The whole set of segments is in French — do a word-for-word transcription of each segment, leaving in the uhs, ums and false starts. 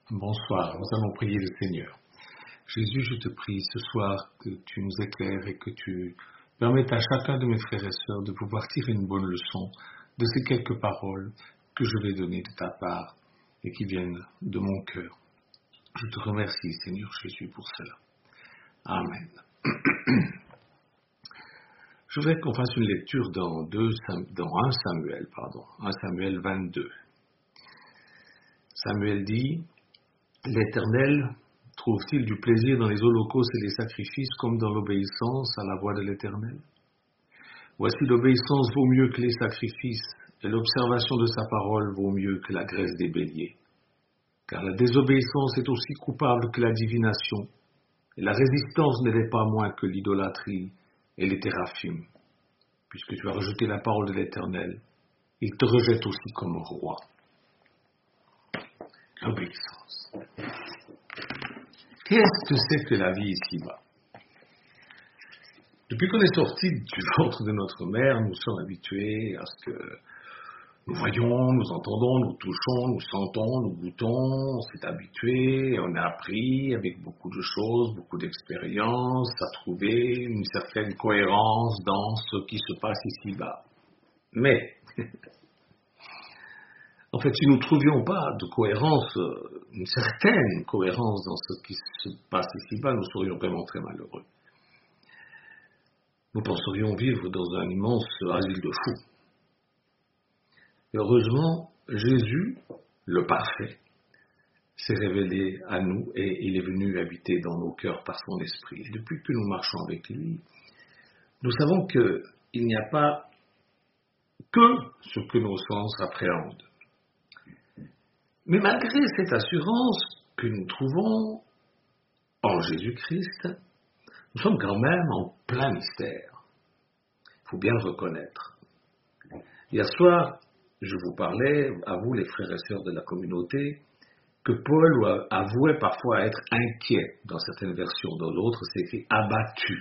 Bonsoir, nous allons prier le Seigneur. Jésus, je te prie ce soir que tu nous éclaires et que tu permettes à chacun de mes frères et sœurs de pouvoir tirer une bonne leçon de ces quelques paroles que je vais donner de ta part et qui viennent de mon cœur. Je te remercie, Seigneur Jésus, pour cela. Amen. Je voudrais qu'on fasse une lecture dans, deux, dans un Samuel, pardon, un Samuel vingt-deux. Samuel dit: L'Éternel trouve-t-il du plaisir dans les holocaustes et les sacrifices comme dans l'obéissance à la voix de l'Éternel? Voici, l'obéissance vaut mieux que les sacrifices, et l'observation de sa parole vaut mieux que la graisse des béliers. Car la désobéissance est aussi coupable que la divination, et la résistance ne l'est pas moins que l'idolâtrie et les théraphim. Puisque tu as rejeté la parole de l'Éternel, il te rejette aussi comme roi. L'obéissance. Qu'est-ce que c'est que la vie ici-bas? Depuis qu'on est sorti du ventre de notre mère, nous sommes habitués à ce que nous voyons, nous entendons, nous touchons, nous sentons, nous goûtons, on s'est habitué, on a appris avec beaucoup de choses, beaucoup d'expériences, à trouver une certaine cohérence dans ce qui se passe ici-bas. Mais, en fait, si nous ne trouvions pas de cohérence, une certaine cohérence dans ce qui se passe ici-bas, nous serions vraiment très malheureux. Nous penserions vivre dans un immense asile de fous. Et heureusement, Jésus, le parfait, s'est révélé à nous et il est venu habiter dans nos cœurs par son esprit. Et depuis que nous marchons avec lui, nous savons qu'il n'y a pas que ce que nos sens appréhendent. Mais malgré cette assurance que nous trouvons en Jésus-Christ, nous sommes quand même en plein mystère. Il faut bien le reconnaître. Hier soir, je vous parlais, à vous les frères et sœurs de la communauté, que Paul avouait parfois être inquiet dans certaines versions, dans d'autres c'est écrit abattu.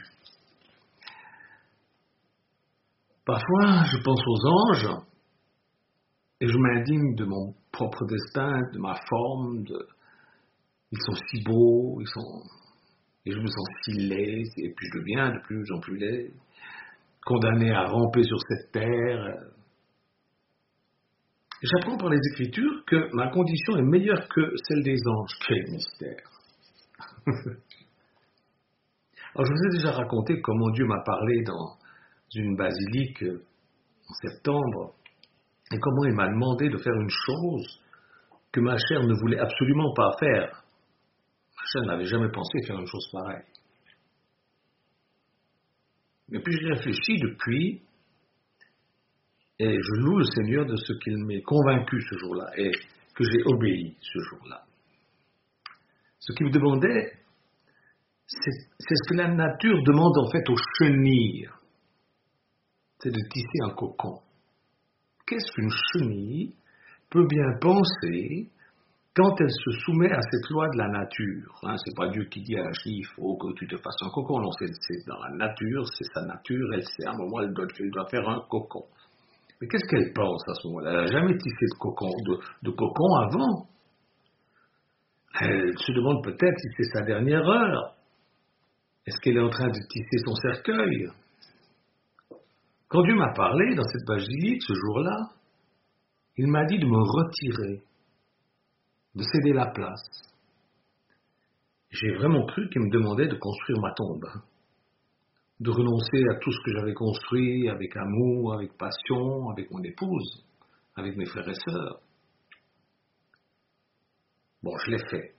Parfois, je pense aux anges et je m'indigne de mon propre destin, de ma forme, de... ils sont si beaux, ils sont... et je me sens si laid, et puis je deviens de plus en plus laid, condamné à ramper sur cette terre. J'apprends par les Écritures que ma condition est meilleure que celle des anges. Quel mystère! Alors, je vous ai déjà raconté comment Dieu m'a parlé dans une basilique en septembre et comment il m'a demandé de faire une chose que ma chair ne voulait absolument pas faire. Ma chair n'avait jamais pensé faire une chose pareille. Mais puis j'ai réfléchi depuis et je loue le Seigneur de ce qu'il m'ait convaincu ce jour-là et que j'ai obéi ce jour-là. Ce qu'il me demandait, c'est, c'est ce que la nature demande en fait aux chenilles. C'est de tisser un cocon. Qu'est-ce qu'une chenille peut bien penser quand elle se soumet à cette loi de la nature? Hein, c'est pas Dieu qui dit à la chenille, il faut que tu te fasses un cocon. Non, c'est, c'est dans la nature, c'est sa nature, elle sait à un moment, elle doit, elle doit faire un cocon. Mais qu'est-ce qu'elle pense à ce moment-là? Elle n'a jamais tissé de cocon, de, de cocon avant. Elle se demande peut-être si c'est sa dernière heure. Est-ce qu'elle est en train de tisser son cercueil? Quand Dieu m'a parlé dans cette basilique ce jour-là, il m'a dit de me retirer, de céder la place. J'ai vraiment cru qu'il me demandait de construire ma tombe, de renoncer à tout ce que j'avais construit avec amour, avec passion, avec mon épouse, avec mes frères et sœurs. Bon, je l'ai fait.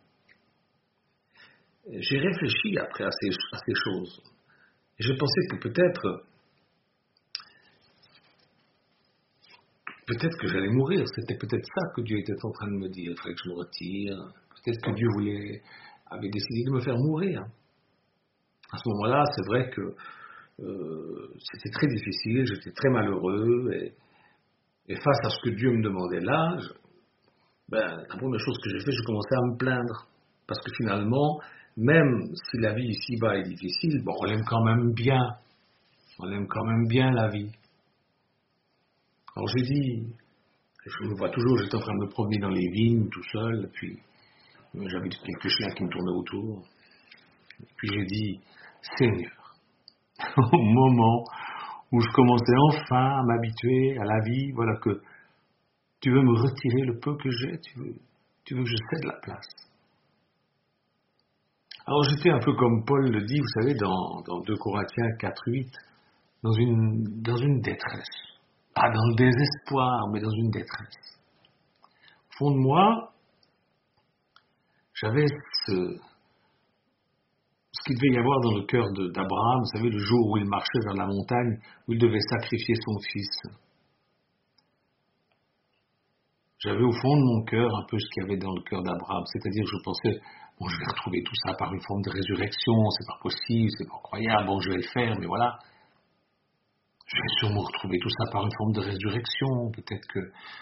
J'ai réfléchi après à ces, à ces choses. Et j'ai pensé que peut-être, peut-être que j'allais mourir. C'était peut-être ça que Dieu était en train de me dire. Il fallait que je me retire. Peut-être que Dieu voulait, avait décidé de me faire mourir. À ce moment-là, c'est vrai que euh, c'était très difficile, j'étais très malheureux. Et, et face à ce que Dieu me demandait là, je, ben, la première chose que j'ai fait, je commençais à me plaindre. Parce que finalement, même si la vie ici-bas est difficile, bon, on l'aime quand même bien. On aime quand même bien la vie. Alors j'ai dit, je me vois toujours, j'étais en train de me promener dans les vignes tout seul, puis J'avais quelques chiens qui me tournaient autour. Et puis j'ai dit, Seigneur, au moment où je commençais enfin à m'habituer à la vie, voilà que tu veux me retirer le peu que j'ai, tu veux, tu veux que je cède la place. Alors j'étais un peu comme Paul le dit, vous savez, dans, dans deux Corinthiens quatre huit, dans une, dans une détresse. Pas dans le désespoir, mais dans une détresse. Au fond de moi, j'avais ce, ce qu'il devait y avoir dans le cœur de, d'Abraham, vous savez, le jour où il marchait vers la montagne, où il devait sacrifier son fils. J'avais au fond de mon cœur un peu ce qu'il y avait dans le cœur d'Abraham, c'est-à-dire je pensais, bon, je vais retrouver tout ça par une forme de résurrection, c'est pas possible, c'est pas incroyable, bon, je vais le faire, mais voilà. Je vais sûrement retrouver tout ça par une forme de résurrection, peut-être que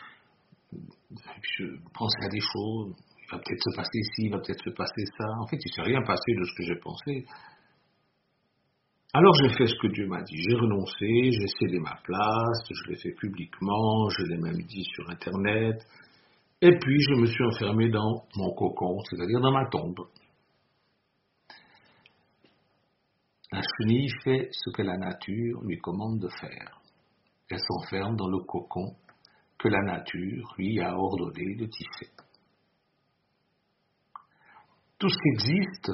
je pensais à des choses, il va peut-être se passer ci, il va peut-être se passer ça. En fait, il ne s'est rien passé de ce que j'ai pensé. Alors j'ai fait ce que Dieu m'a dit, j'ai renoncé, j'ai cédé ma place, je l'ai fait publiquement, je l'ai même dit sur Internet, et puis je me suis enfermé dans mon cocon, c'est-à-dire dans ma tombe. La chenille fait ce que la nature lui commande de faire. Elle s'enferme dans le cocon que la nature lui a ordonné de tisser. Tout ce qui existe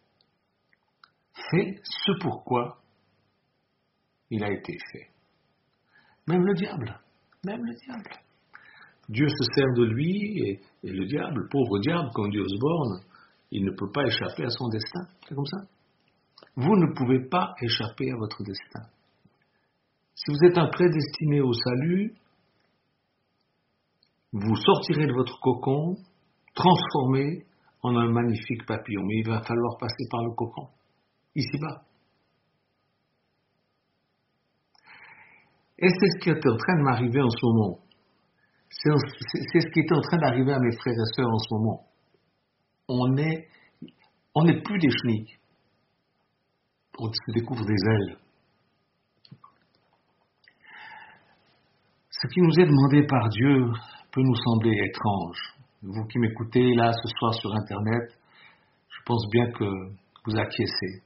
fait ce pourquoi il a été fait. Même le diable, même le diable. Dieu se sert de lui et, et le diable, pauvre diable, comme Dieu Osborne, il ne peut pas échapper à son destin. C'est comme ça. Vous ne pouvez pas échapper à votre destin. Si vous êtes un prédestiné au salut, vous sortirez de votre cocon, transformé en un magnifique papillon. Mais il va falloir passer par le cocon, ici-bas. Et c'est ce qui est en train de m'arriver en ce moment. C'est, c'est, c'est ce qui est en train d'arriver à mes frères et sœurs en ce moment. On est, on n'est plus des chenilles. On se découvre des ailes. Ce qui nous est demandé par Dieu peut nous sembler étrange. Vous qui m'écoutez là ce soir sur Internet, je pense bien que vous acquiescez.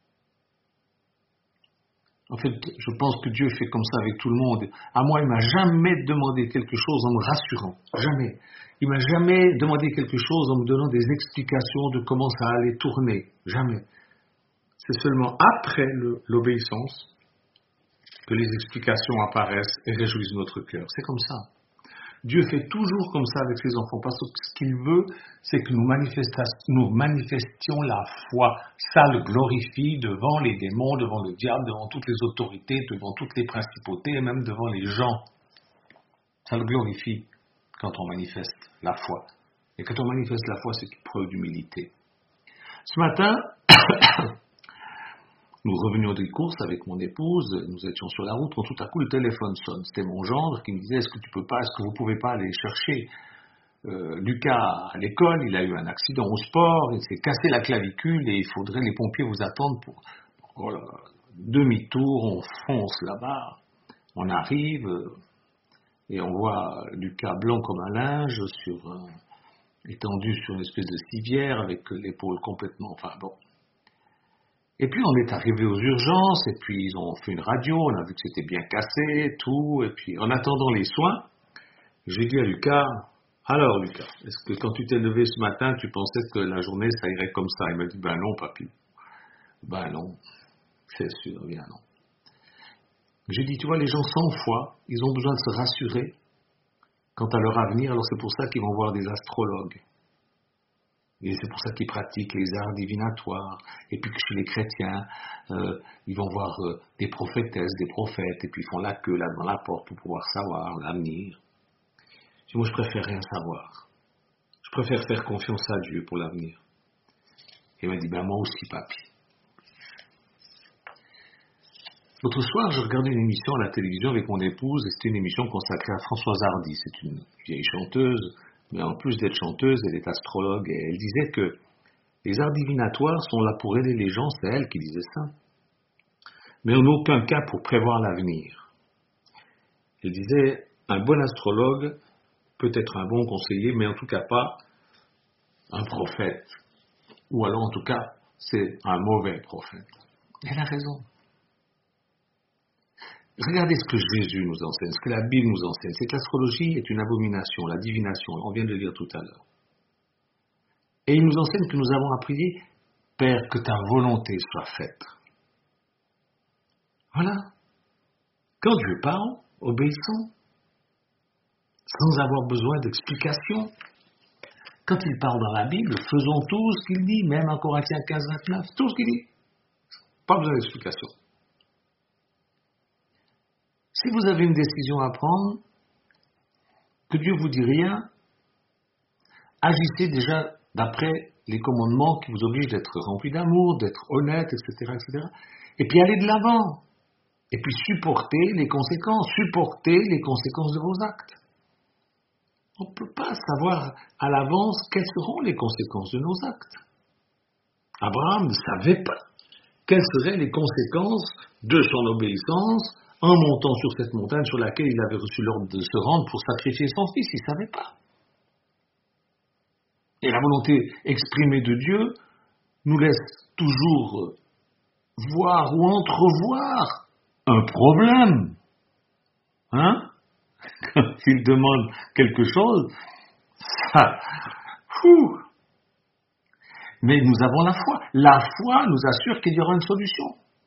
En fait, je pense que Dieu fait comme ça avec tout le monde. À moi, il ne m'a jamais demandé quelque chose en me rassurant. Jamais. Il ne m'a jamais demandé quelque chose en me donnant des explications de comment ça allait tourner. Jamais. C'est seulement après le, l'obéissance que les explications apparaissent et réjouissent notre cœur. C'est comme ça. Dieu fait toujours comme ça avec ses enfants, parce que ce qu'il veut, c'est que nous, nous manifestions la foi. Ça le glorifie devant les démons, devant le diable, devant toutes les autorités, devant toutes les principautés, et même devant les gens. Ça le glorifie quand on manifeste la foi. Et quand on manifeste la foi, c'est une preuve d'humilité. Ce matin, nous revenions des courses avec mon épouse, nous étions sur la route, quand tout à coup le téléphone sonne. C'était mon gendre qui me disait, est-ce que tu peux pas, est-ce que vous pouvez pas aller chercher euh, Lucas à l'école, il a eu un accident au sport, il s'est cassé la clavicule et il faudrait, les pompiers vous attendent pour, pour voilà, demi-tour, on fonce là-bas, on arrive euh, et on voit Lucas blanc comme un linge, sur, euh, étendu sur une espèce de civière avec l'épaule complètement, enfin bon. Et puis on est arrivé aux urgences, et puis ils ont fait une radio, on a vu que c'était bien cassé, tout, et puis en attendant les soins, j'ai dit à Lucas, alors Lucas, est-ce que quand tu t'es levé ce matin, tu pensais que la journée ça irait comme ça? Il m'a dit, ben non papy, ben non, c'est sûr, bien non. J'ai dit, tu vois, les gens sans foi, ils ont besoin de se rassurer quant à leur avenir, alors c'est pour ça qu'ils vont voir des astrologues. Et c'est pour ça qu'ils pratiquent les arts divinatoires. Et puis que chez les chrétiens, euh, ils vont voir euh, des prophétesses, des prophètes, et puis ils font la queue là devant la porte pour pouvoir savoir l'avenir. Moi, je préfère rien savoir. Je préfère faire confiance à Dieu pour l'avenir. Et il m'a dit, ben moi aussi, papy. L'autre soir, je regardais une émission à la télévision avec mon épouse, et c'était une émission consacrée à Françoise Hardy. C'est une vieille chanteuse, mais en plus d'être chanteuse, elle est astrologue, et elle disait que les arts divinatoires sont là pour aider les gens, c'est elle qui disait ça, mais en aucun cas pour prévoir l'avenir. Elle disait, un bon astrologue peut être un bon conseiller, mais en tout cas pas un prophète, ou alors en tout cas, c'est un mauvais prophète. Elle a raison. Regardez ce que Jésus nous enseigne, ce que la Bible nous enseigne, c'est que l'astrologie est une abomination, la divination, on vient de le dire tout à l'heure. Et il nous enseigne que nous avons à prier, Père, que ta volonté soit faite. Voilà. Quand Dieu parle, obéissons, sans avoir besoin d'explications. Quand il parle dans la Bible, faisons tout ce qu'il dit, même en Corinthiens quinze, vingt-neuf, tout ce qu'il dit. Pas besoin d'explications. Si vous avez une décision à prendre, que Dieu vous dit rien, agissez déjà d'après les commandements qui vous obligent d'être remplis d'amour, d'être honnête, et cetera, et cetera. Et puis allez de l'avant. Et puis supportez les conséquences, supportez les conséquences de vos actes. On ne peut pas savoir à l'avance quelles seront les conséquences de nos actes. Abraham ne savait pas quelles seraient les conséquences de son obéissance en montant sur cette montagne sur laquelle il avait reçu l'ordre de se rendre pour sacrifier son fils. Il ne savait pas. Et la volonté exprimée de Dieu nous laisse toujours voir ou entrevoir un problème. Hein? Quand il demande quelque chose, ça, fou. Mais nous avons la foi. La foi nous assure qu'il y aura une solution.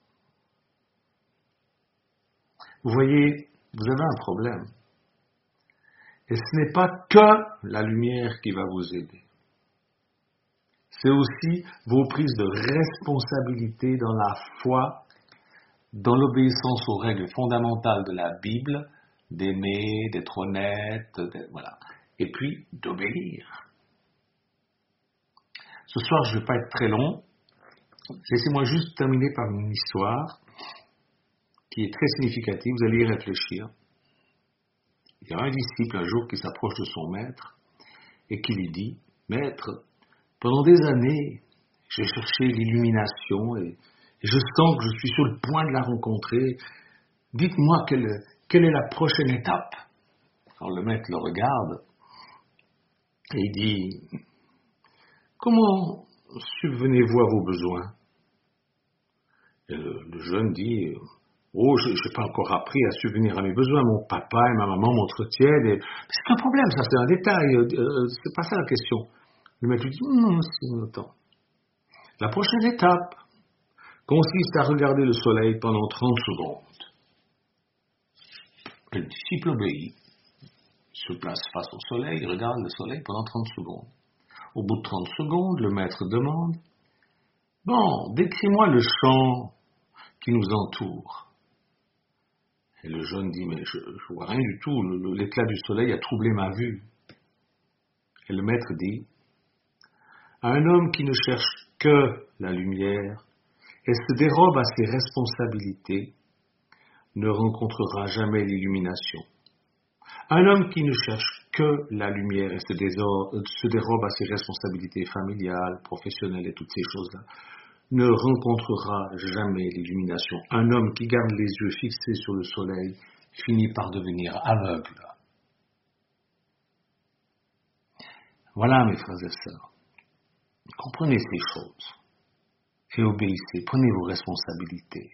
Vous voyez, vous avez un problème. Et ce n'est pas que la lumière qui va vous aider. C'est aussi vos prises de responsabilité dans la foi, dans l'obéissance aux règles fondamentales de la Bible, d'aimer, d'être honnête, d'être, voilà. Et puis d'obéir. Ce soir, je ne vais pas être très long. Laissez-moi juste terminer par une histoire qui est très significative. Vous allez y réfléchir. Il y a un disciple un jour qui s'approche de son maître et qui lui dit, « Maître, pendant des années, j'ai cherché l'illumination et je sens que je suis sur le point de la rencontrer. Dites-moi quelle, quelle est la prochaine étape. » Alors le maître le regarde et il dit, « Comment subvenez-vous à vos besoins ?» Et le, le jeune dit, « Oh, je n'ai pas encore appris à subvenir à mes besoins. Mon papa et ma maman m'entretiennent. Et... C'est un problème, ça, c'est un détail. Euh, c'est pas ça la question. » Le maître lui dit, non, c'est attends. La prochaine étape consiste à regarder le soleil pendant trente secondes. Le disciple obéit, se place face au soleil, il regarde le soleil pendant trente secondes. Au bout de trente secondes, le maître demande, bon, décris-moi le champ qui nous entoure. Et le jeune dit, mais je ne vois rien du tout, le, l'éclat du soleil a troublé ma vue. Et le maître dit, un homme qui ne cherche que la lumière et se dérobe à ses responsabilités ne rencontrera jamais l'illumination. Un homme qui ne cherche que la lumière et se, désor- se dérobe à ses responsabilités familiales, professionnelles et toutes ces choses-là ne rencontrera jamais l'illumination. Un homme qui garde les yeux fixés sur le soleil finit par devenir aveugle. Voilà, mes frères et sœurs. Comprenez ces choses et obéissez, prenez vos responsabilités.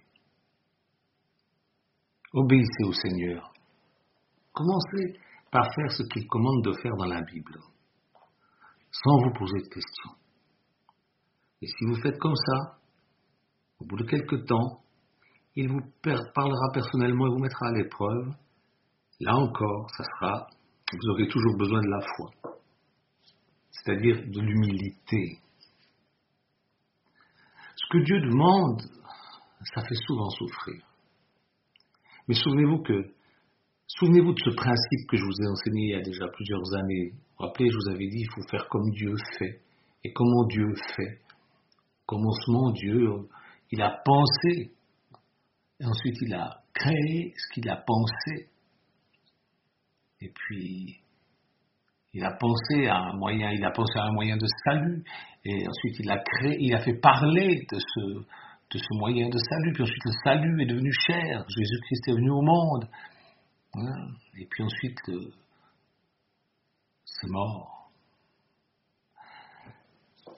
Obéissez au Seigneur. Commencez par faire ce qu'il commande de faire dans la Bible, sans vous poser de questions. Et si vous faites comme ça, au bout de quelque temps, il vous parlera personnellement et vous mettra à l'épreuve. Là encore, ça sera, vous aurez toujours besoin de la foi, c'est-à-dire de l'humilité. Ce que Dieu demande, ça fait souvent souffrir. Mais souvenez-vous que, souvenez-vous de ce principe que je vous ai enseigné il y a déjà plusieurs années. Vous vous rappelez, je vous avais dit, il faut faire comme Dieu fait. Et comment Dieu fait? Au commencement, Dieu, il a pensé. Et ensuite, il a créé ce qu'il a pensé. Et puis, il a pensé à un moyen, il a pensé à un moyen de salut. Et ensuite, il a créé, il a fait parler de ce, de ce moyen de salut. Puis ensuite, le salut est devenu chair. Jésus-Christ est venu au monde. Hein? Et puis ensuite, le, c'est mort.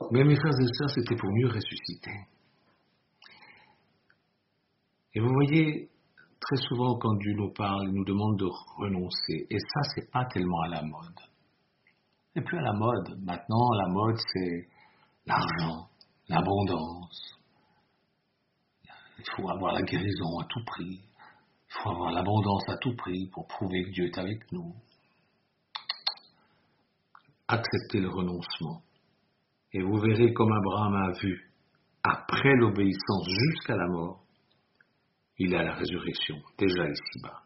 Mais mes frères et sœurs, c'était pour mieux ressusciter. Et vous voyez, très souvent, quand Dieu nous parle, il nous demande de renoncer. Et ça, c'est pas tellement à la mode. Et puis à la mode. Maintenant, la mode, c'est l'argent, l'abondance. Il faut avoir la guérison à tout prix. Il faut avoir l'abondance à tout prix pour prouver que Dieu est avec nous. Acceptez le renoncement. Et vous verrez comme Abraham a vu, après l'obéissance jusqu'à la mort, il a la résurrection, déjà ici-bas.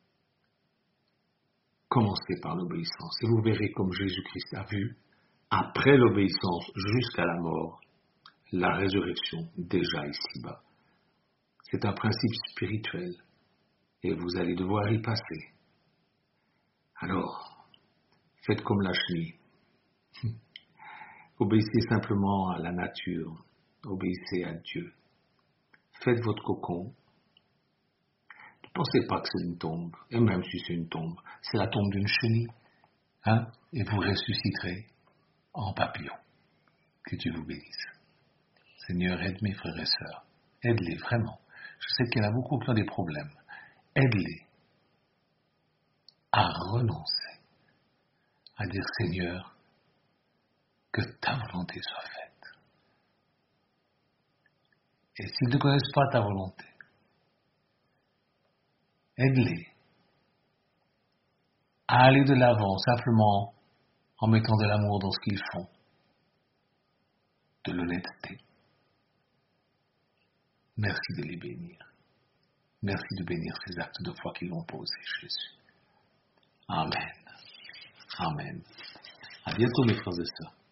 Commencez par l'obéissance et vous verrez comme Jésus-Christ a vu, après l'obéissance jusqu'à la mort, la résurrection, déjà ici-bas. C'est un principe spirituel et vous allez devoir y passer. Alors, faites comme la chenille. Obéissez simplement à la nature, obéissez à Dieu. Faites votre cocon. Ne pensez pas que c'est une tombe, et même si c'est une tombe, c'est la tombe d'une chenille, hein, et vous ressusciterez en papillon. Que Dieu vous bénisse. Seigneur, aide mes frères et sœurs, aide-les vraiment. Je sais qu'il y en a beaucoup qui ont des problèmes. Aide-les à renoncer, à dire Seigneur, que ta volonté soit faite. Et s'ils ne connaissent pas ta volonté, aide-les à aller de l'avant simplement en mettant de l'amour dans ce qu'ils font, de l'honnêteté. Merci de les bénir. Merci de bénir ces actes de foi qu'ils vont poser, Jésus. Amen. Amen. À bientôt, mes frères et sœurs.